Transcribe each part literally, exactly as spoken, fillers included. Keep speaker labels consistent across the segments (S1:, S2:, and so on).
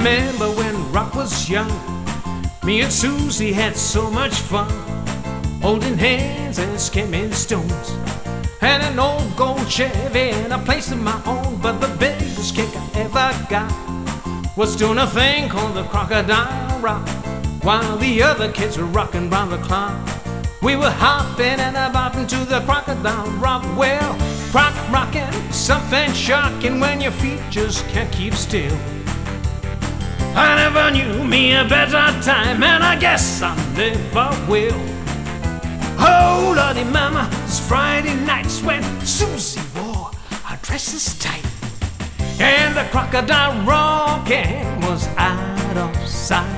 S1: remember when Rock was young, me and Susie had so much fun, holding hands and skimming stones, and an old gold Chevy and a place of my own. But the biggest kick I ever got was doing a thing called the Crocodile Rock, while the other kids were rocking round the clock. We were hopping and a bopping to the Crocodile Rock. Well, croc rocking, something shocking when your feet just can't keep still. I never knew me a better time, and I guess I never will. Oh, Lordy Mama, it's Friday nights when Susie wore her dresses tight, and the Crocodile rocking was out of sight.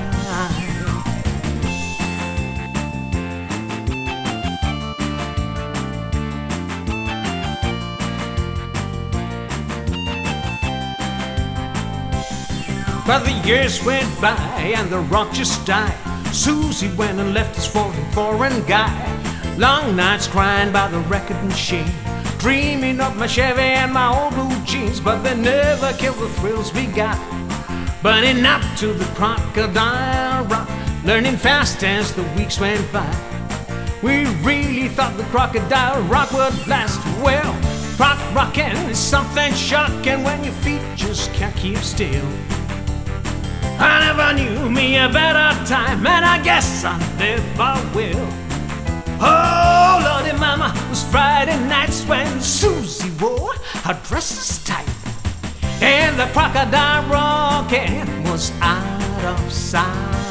S1: But the years went by and the Rock just died. Susie went and left us for a foreign guy. Long nights crying by the record machine, dreaming of my Chevy and my old blue jeans. But they never killed the thrills we got, burning up to the Crocodile Rock, learning fast as the weeks went by. We really thought the Crocodile Rock would last. Well, croc rocking is something shocking when your feet just can't keep still. I never knew me a better time, and I guess I never will. Oh, Lordy Mama, it was Friday nights when Susie wore her dresses tight, and the Crocodile rocking was out of sight.